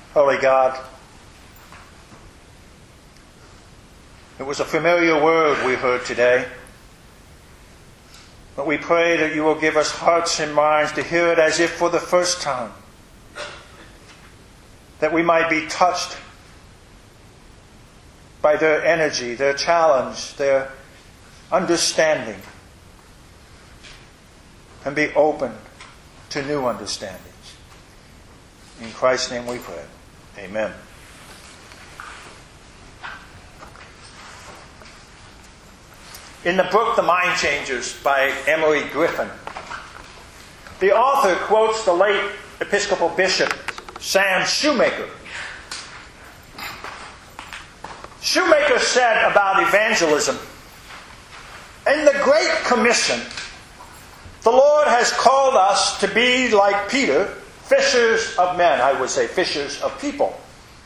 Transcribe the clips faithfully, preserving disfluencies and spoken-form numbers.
Holy God, it was a familiar word we heard today, but we pray that you will give us hearts and minds to hear it as if for the first time, that we might be touched by their energy, their challenge, their understanding, and be open to new understandings. In Christ's name we pray. Amen. In the book The Mind Changers by Emery Griffin, the author quotes the late Episcopal Bishop Sam Shoemaker. Shoemaker said about evangelism, "In the Great Commission, the Lord has called us to be like Peter, fishers of men." I would say fishers of people.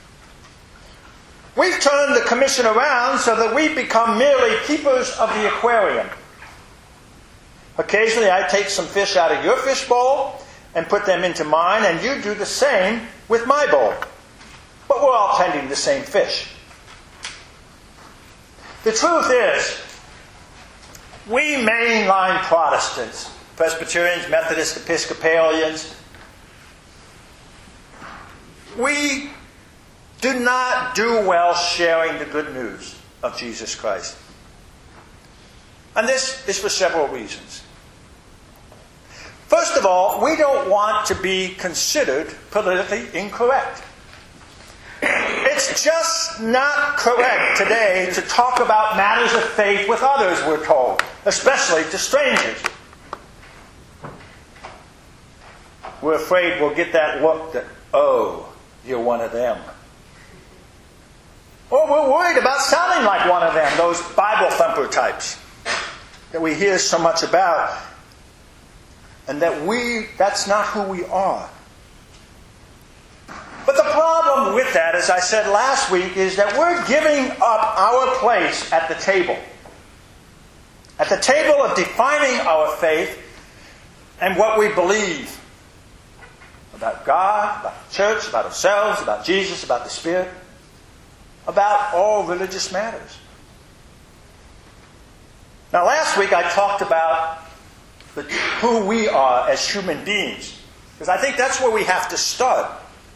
We've turned the commission around so that we become merely keepers of the aquarium. Occasionally I take some fish out of your fish bowl and put them into mine, and you do the same with my bowl. But we're all tending the same fish. The truth is, we mainline Protestants, Presbyterians, Methodists, Episcopalians, we do not do well sharing the good news of Jesus Christ. And this is for several reasons. First of all, we don't want to be considered politically incorrect. It's just not correct today to talk about matters of faith with others, we're told, especially to strangers. We're afraid we'll get that look that, oh, you're one of them. Or we're worried about sounding like one of them, those Bible thumper types that we hear so much about. And that we, that's not who we are. But the problem with that, as I said last week, is that we're giving up our place at the table. At the table of defining our faith and what we believe about God, about the church, about ourselves, about Jesus, about the Spirit, about all religious matters. Now, last week I talked about the, who we are as human beings, because I think that's where we have to start.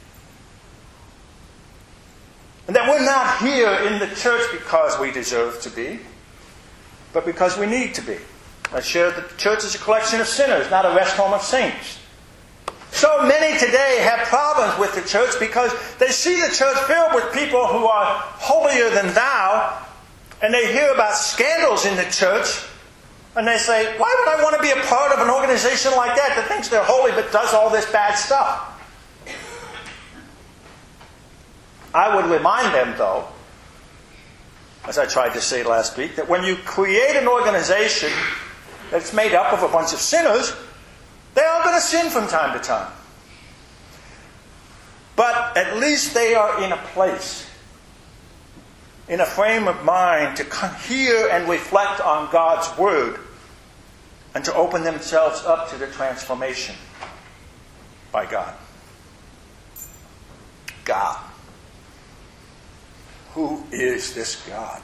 And that we're not here in the church because we deserve to be, but because we need to be. I shared that the church is a collection of sinners, not a rest home of saints. So many today have problems with the church because they see the church filled with people who are holier than thou, and they hear about scandals in the church, and they say, why would I want to be a part of an organization like that that thinks they're holy but does all this bad stuff? I would remind them, though, as I tried to say last week, that when you create an organization that's made up of a bunch of sinners, they are going to sin from time to time. But at least they are in a place, in a frame of mind to hear and reflect on God's Word and to open themselves up to the transformation by God. God. Who is this God?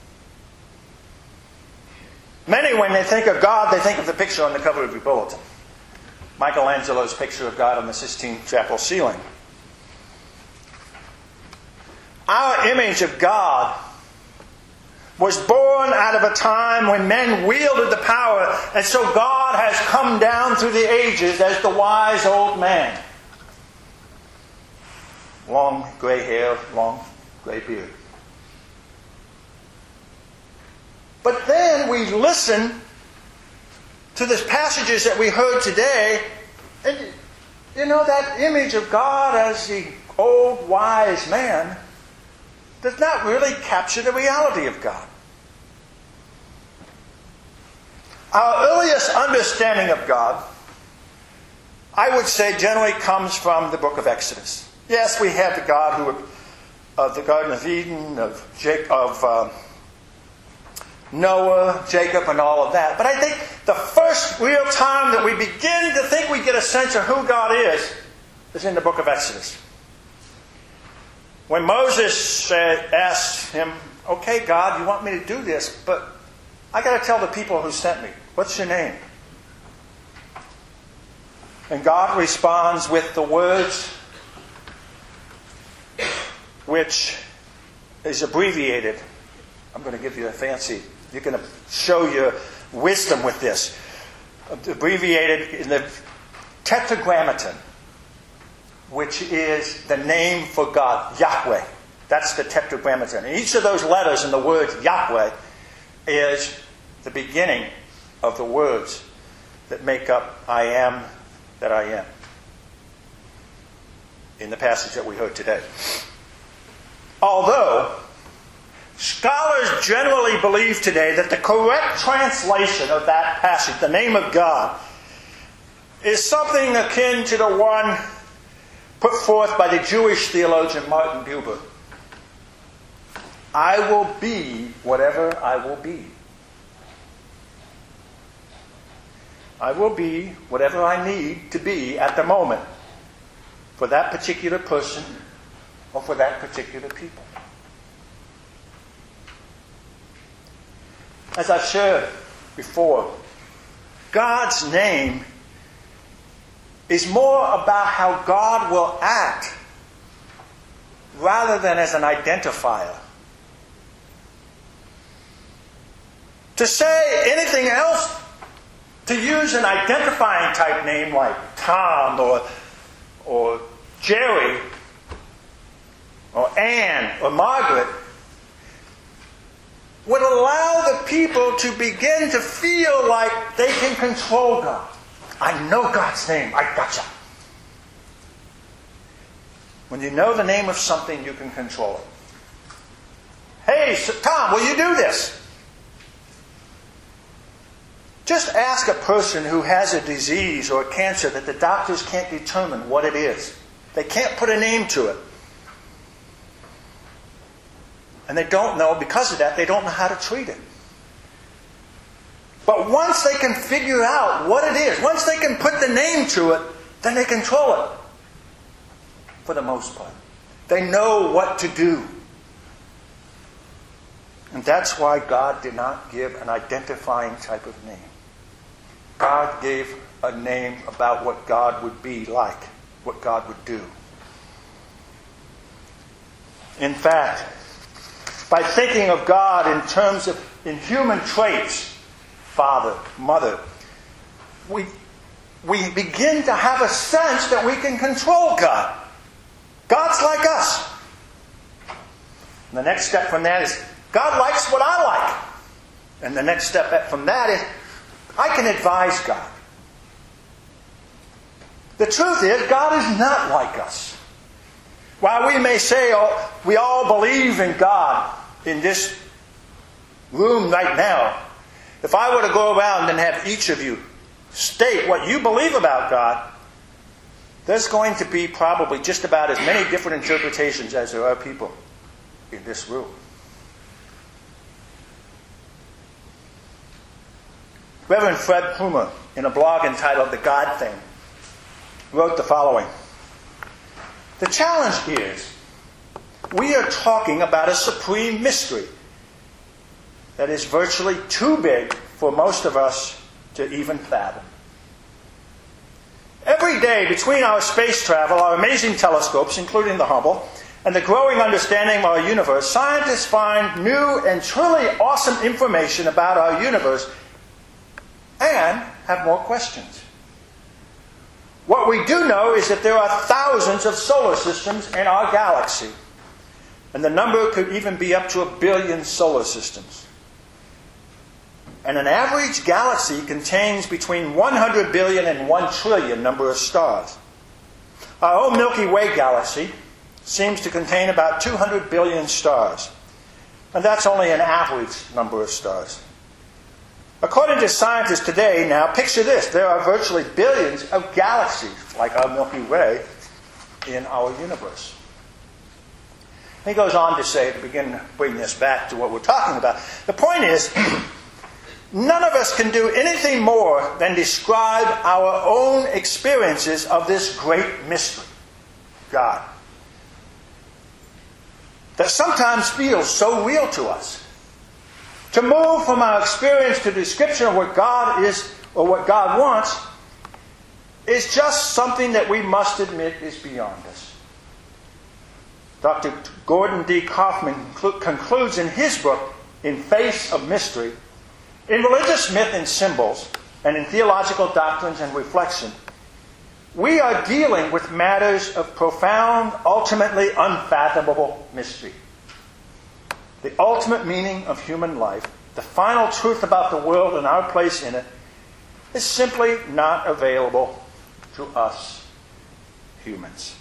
Many, when they think of God, they think of the picture on the cover of your bulletin. Michelangelo's picture of God on the Sistine Chapel ceiling. Our image of God was born out of a time when men wielded the power, and so God has come down through the ages as the wise old man. Long grey hair, long grey beard. But then we listen to the passages that we heard today, and you know, that image of God as the old wise man does not really capture the reality of God. Our earliest understanding of God, I would say, generally comes from the book of Exodus. Yes, we have the God who, of the Garden of Eden, of Jacob, of uh, Noah, Jacob, and all of that. But I think the first real time that we begin to think we get a sense of who God is is in the book of Exodus. When Moses said, asked him, okay, God, you want me to do this, but I got to tell the people who sent me, what's your name? And God responds with the words which is abbreviated. I'm going to give you a fancy. You're going to show your wisdom with this. Abbreviated in the Tetragrammaton, which is the name for God, Yahweh. That's the Tetragrammaton. And each of those letters in the word Yahweh is the beginning of the words that make up I am that I am, in the passage that we heard today. Although scholars generally believe today that the correct translation of that passage, the name of God, is something akin to the one put forth by the Jewish theologian Martin Buber. I will be whatever I will be. I will be whatever I need to be at the moment for that particular person or for that particular people. As I've shared before, God's name is more about how God will act rather than as an identifier. To say anything else, to use an identifying type name like Tom or, or Jerry or Anne or Margaret, would allow the people to begin to feel like they can control God. I know God's name. I gotcha. When you know the name of something, you can control it. Hey, Tom, will you do this? Just ask a person who has a disease or a cancer that the doctors can't determine what it is. They can't put a name to it. And they don't know, because of that, they don't know how to treat it. But once they can figure out what it is, once they can put the name to it, then they control it. For the most part. They know what to do. And that's why God did not give an identifying type of name. God gave a name about what God would be like, what God would do. In fact, by thinking of God in terms of in human traits, father, mother, we, we begin to have a sense that we can control God. God's like us. And the next step from that is, God likes what I like. And the next step from that is, I can advise God. The truth is, God is not like us. While we may say oh, we all believe in God in this room right now, if I were to go around and have each of you state what you believe about God, there's going to be probably just about as many different interpretations as there are people in this room. Reverend Fred Plumer, in a blog entitled The God Thing, wrote the following. The challenge is, we are talking about a supreme mystery that is virtually too big for most of us to even fathom. Every day, between our space travel, our amazing telescopes, including the Hubble, and the growing understanding of our universe, scientists find new and truly awesome information about our universe and have more questions. What we do know is that there are thousands of solar systems in our galaxy. And the number could even be up to a billion solar systems. And an average galaxy contains between one hundred billion and one trillion number of stars. Our own Milky Way galaxy seems to contain about two hundred billion stars. And that's only an average number of stars. According to scientists today, now, picture this. There are virtually billions of galaxies, like our Milky Way, in our universe. He goes on to say, to begin to bring this back to what we're talking about, the point is, none of us can do anything more than describe our own experiences of this great mystery, God. that sometimes feels so real to us. To move from our experience to the description of what God is or what God wants is just something that we must admit is beyond us. Doctor Gordon D. Kaufman concludes in his book, In Face of Mystery, in religious myth and symbols, and in theological doctrines and reflection, we are dealing with matters of profound, ultimately unfathomable mystery. The ultimate meaning of human life, the final truth about the world and our place in it, is simply not available to us humans.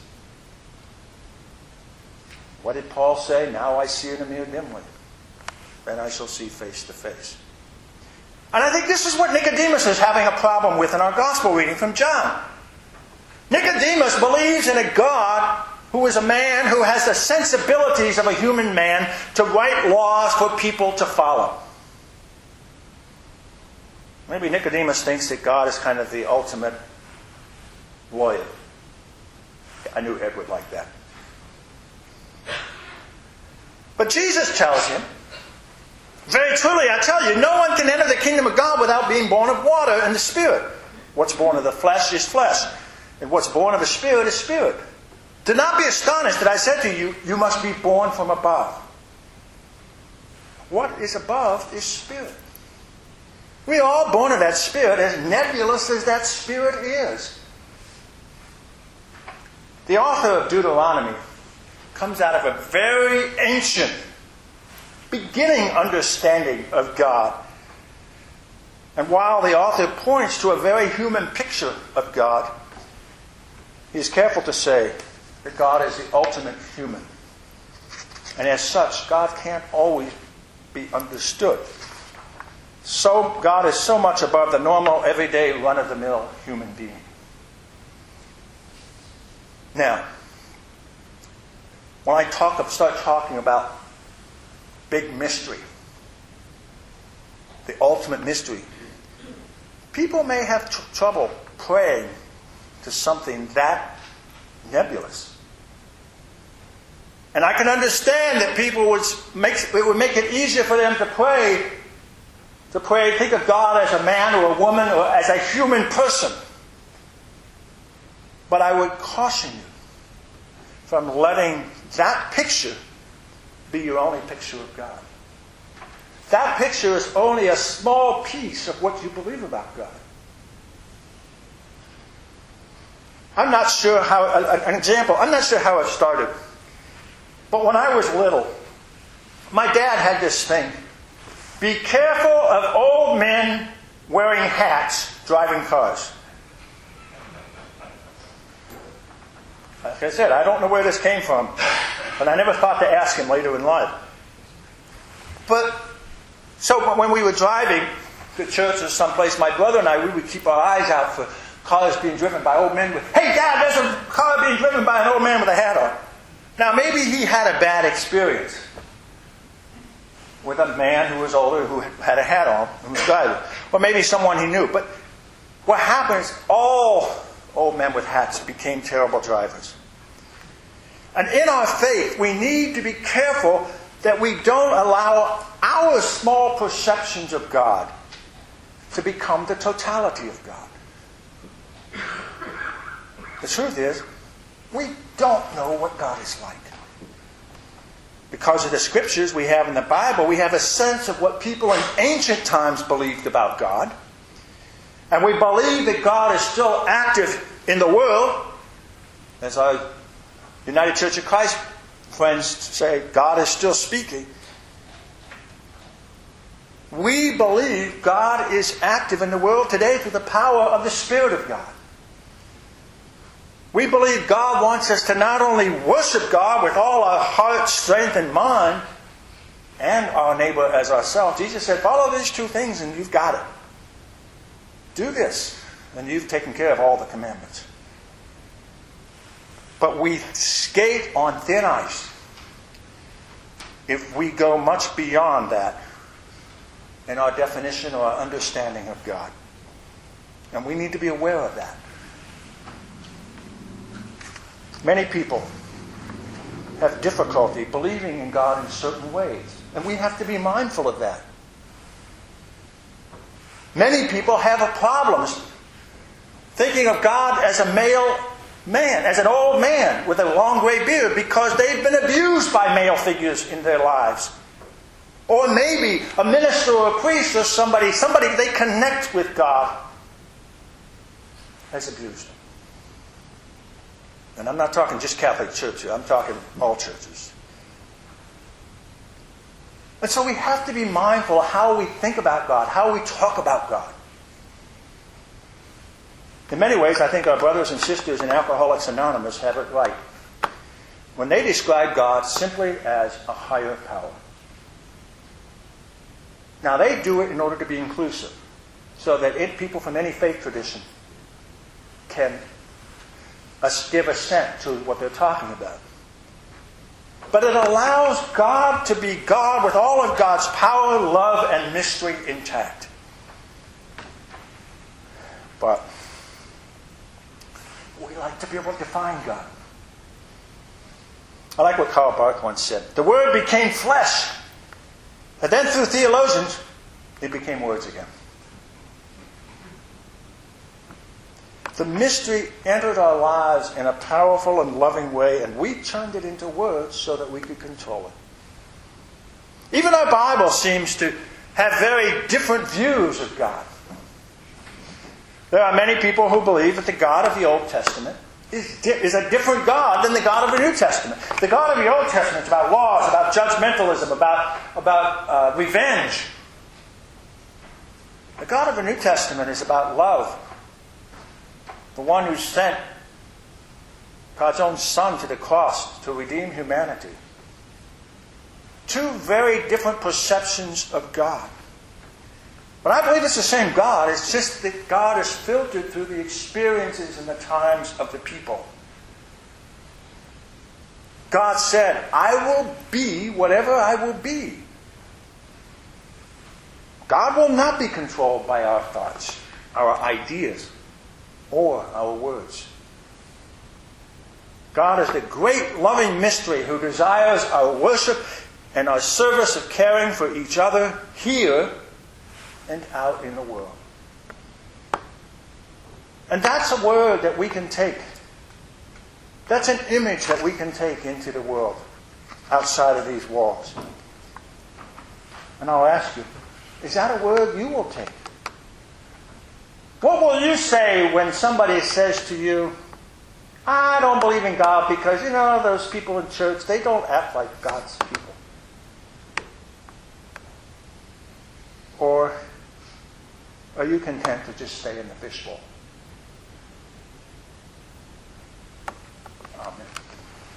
What did Paul say? Now I see in a mirror dimly, then I shall see face to face. And I think this is what Nicodemus is having a problem with in our gospel reading from John. Nicodemus believes in a God who is a man who has the sensibilities of a human man to write laws for people to follow. Maybe Nicodemus thinks that God is kind of the ultimate lawyer. I knew Ed would like that. But Jesus tells him, very truly I tell you, no one can enter the kingdom of God without being born of water and the Spirit. What's born of the flesh is flesh, and what's born of the Spirit is spirit. Do not be astonished that I said to you, you must be born from above. What is above is spirit. We are all born of that Spirit, as nebulous as that Spirit is. The author of Deuteronomy comes out of a very ancient, beginning understanding of God. And while the author points to a very human picture of God, he is careful to say that God is the ultimate human. And as such, God can't always be understood. So God is so much above the normal, everyday, run-of-the-mill human being. Now, when I talk, start talking about big mystery, the ultimate mystery, people may have tr- trouble praying to something that nebulous. And I can understand that people would make it would make it easier for them to pray, to pray, think of God as a man or a woman or as a human person. But I would caution you from letting that picture be your only picture of God. That picture is only a small piece of what you believe about God. I'm not sure how, an example, I'm not sure how it started. But when I was little, my dad had this thing. Be careful of old men wearing hats driving cars. Like I said, I don't know where this came from, but I never thought to ask him later in life. But, so when we were driving to church or someplace, my brother and I, we would keep our eyes out for cars being driven by old men with, hey Dad, there's a car being driven by an old man with a hat on. Now maybe he had a bad experience with a man who was older who had a hat on, who was driving. Or maybe someone he knew. But what happens, all old men with hats became terrible drivers. And in our faith, we need to be careful that we don't allow our small perceptions of God to become the totality of God. The truth is, we don't know what God is like. Because of the scriptures we have in the Bible, we have a sense of what people in ancient times believed about God. And we believe that God is still active in the world. As our United Church of Christ friends say, God is still speaking. We believe God is active in the world today through the power of the Spirit of God. We believe God wants us to not only worship God with all our heart, strength, and mind, and our neighbor as ourselves. Jesus said, follow these two things and you've got it. Do this, and you've taken care of all the commandments. But we skate on thin ice if we go much beyond that in our definition or our understanding of God. And we need to be aware of that. Many people have difficulty believing in God in certain ways. And we have to be mindful of that. Many people have a problem thinking of God as a male man, as an old man with a long gray beard, because they've been abused by male figures in their lives. Or maybe a minister or a priest or somebody, somebody they connect with God has abused them. And I'm not talking just Catholic Church here, I'm talking all churches. And so we have to be mindful of how we think about God, how we talk about God. In many ways, I think our brothers and sisters in Alcoholics Anonymous have it right when they describe God simply as a higher power. Now, they do it in order to be inclusive, so that it, people from any faith tradition can give assent to what they're talking about. But it allows God to be God with all of God's power, love, and mystery intact. But we like to be able to define God. I like what Karl Barth once said. The Word became flesh. And then through theologians, it became words again. The mystery entered our lives in a powerful and loving way, and we turned it into words so that we could control it. Even our Bible seems to have very different views of God. There are many people who believe that the God of the Old Testament is, di- is a different God than the God of the New Testament. The God of the Old Testament is about laws, about judgmentalism, about, about uh, revenge. The God of the New Testament is about love. The one who sent God's own Son to the cross to redeem humanity. Two very different perceptions of God. But I believe it's the same God. It's just that God is filtered through the experiences and the times of the people. God said, I will be whatever I will be. God will not be controlled by our thoughts, our ideas, or our words. God is the great loving mystery who desires our worship and our service of caring for each other here and out in the world. And that's a word that we can take. That's an image that we can take into the world outside of these walls. And I'll ask you, is that a word you will take? What will you say when somebody says to you, I don't believe in God because, you know, those people in church, they don't act like God's people? Or are you content to just stay in the fishbowl?